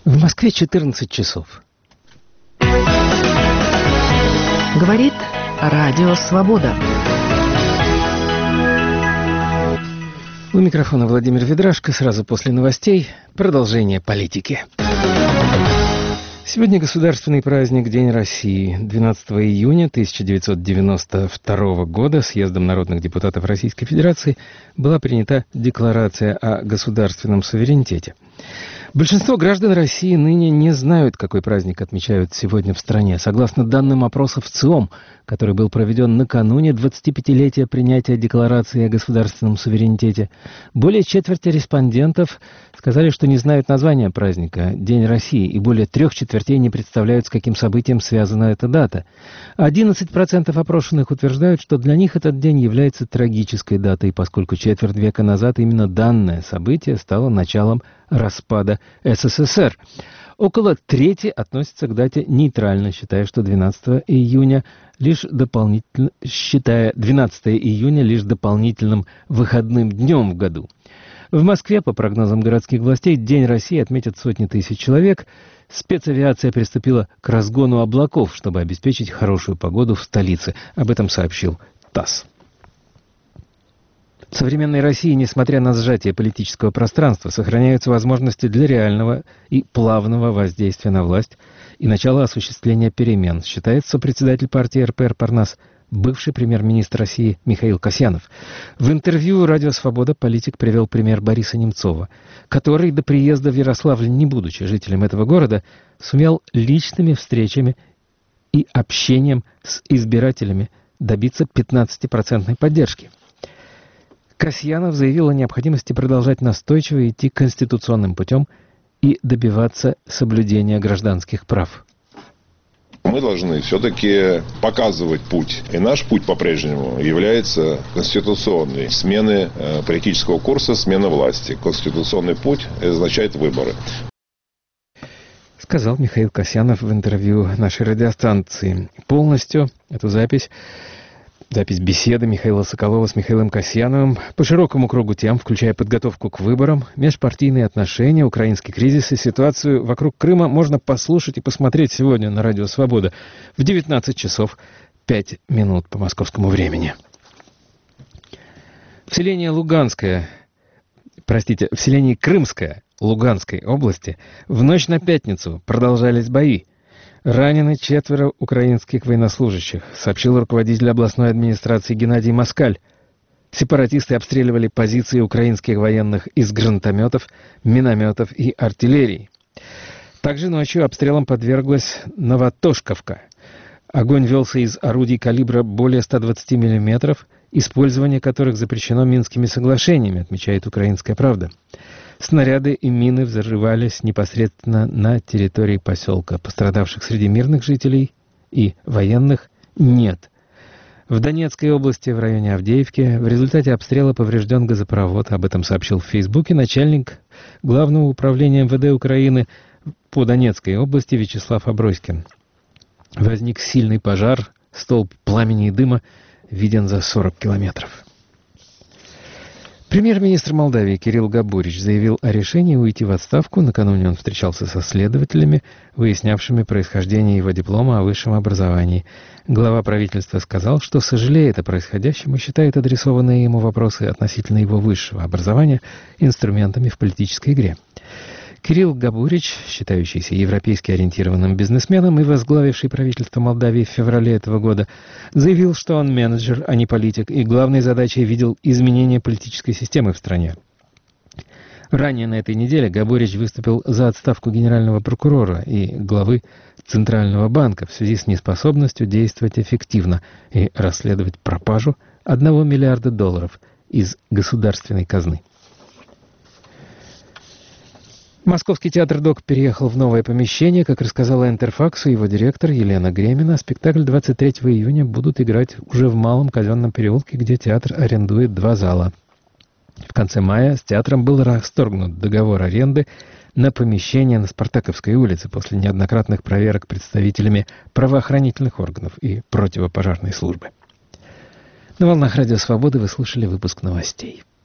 В Москве 14 часов. Говорит Радио Свобода. У микрофона Владимир Ведрашко. Сразу после новостей продолжение политики. Сегодня государственный праздник День России. 12 июня 1992 года съездом народных депутатов Российской Федерации была принята Декларация о государственном суверенитете. Большинство граждан России ныне не знают, какой праздник отмечают сегодня в стране. Согласно данным опросов ЦИОМ, который был проведен накануне 25-летия принятия Декларации о государственном суверенитете, более четверти респондентов сказали, что не знают названия праздника «День России», и более 3/4 не представляют, с каким событием связана эта дата. 11% опрошенных утверждают, что для них этот день является трагической датой, поскольку четверть века назад именно данное событие стало началом распада СССР. Около трети относятся к дате нейтрально, считая 12 июня лишь дополнительным выходным днем в году. В Москве, по прогнозам городских властей, День России отметят сотни тысяч человек. Спецавиация приступила к разгону облаков, чтобы обеспечить хорошую погоду в столице. Об этом сообщил ТАСС. В современной России, несмотря на сжатие политического пространства, сохраняются возможности для реального и плавного воздействия на власть и начала осуществления перемен, считает сопредседатель партии РПР «Парнас», бывший премьер-министр России Михаил Касьянов. В интервью «Радио Свобода» политик привел пример Бориса Немцова, который до приезда в Ярославль, не будучи жителем этого города, сумел личными встречами и общением с избирателями добиться 15% поддержки. Касьянов заявил о необходимости продолжать настойчиво идти конституционным путем и добиваться соблюдения гражданских прав. Мы должны все-таки показывать путь. И наш путь по-прежнему является конституционный. Смены политического курса, смена власти. Конституционный путь означает выборы. Сказал Михаил Касьянов в интервью нашей радиостанции. Полностью эту запись беседы Михаила Соколова с Михаилом Касьяновым по широкому кругу тем, включая подготовку к выборам, межпартийные отношения, украинский кризис и ситуацию вокруг Крыма, можно послушать и посмотреть сегодня на Радио Свобода в 19 часов 5 минут по московскому времени. В селении Крымское Луганской области в ночь на пятницу продолжались бои. Ранены 4 украинских военнослужащих, сообщил руководитель областной администрации Геннадий Москаль. Сепаратисты обстреливали позиции украинских военных из гранатометов, минометов и артиллерии. Также ночью обстрелам подверглась Новотошковка. Огонь велся из орудий калибра более 120 мм, использование которых запрещено Минскими соглашениями, отмечает «Украинская правда». Снаряды и мины взрывались непосредственно на территории поселка. Пострадавших среди мирных жителей и военных нет. В Донецкой области, в районе Авдеевки, в результате обстрела поврежден газопровод. Об этом сообщил в Фейсбуке начальник Главного управления МВД Украины по Донецкой области Вячеслав Аброськин. Возник сильный пожар, столб пламени и дыма виден за 40 километров. Премьер-министр Молдавии Кирилл Габурич заявил о решении уйти в отставку. Накануне он встречался со следователями, выяснявшими происхождение его диплома о высшем образовании. Глава правительства сказал, что сожалеет о происходящем и считает адресованные ему вопросы относительно его высшего образования инструментами в политической игре. Кирилл Габурич, считающийся европейски ориентированным бизнесменом и возглавивший правительство Молдавии в феврале этого года, заявил, что он менеджер, а не политик, и главной задачей видел изменение политической системы в стране. Ранее на этой неделе Габурич выступил за отставку генерального прокурора и главы Центрального банка в связи с неспособностью действовать эффективно и расследовать пропажу $1 миллиарда из государственной казны. Московский театр «Док» переехал в новое помещение. Как рассказала Интерфаксу его директор Елена Гремина, спектакль 23 июня будут играть уже в Малом Казенном переулке, где театр арендует 2 зала. В конце мая с театром был расторгнут договор аренды на помещение на Спартаковской улице после неоднократных проверок представителями правоохранительных органов и противопожарной службы. На волнах Радио Свободы вы слушали выпуск новостей.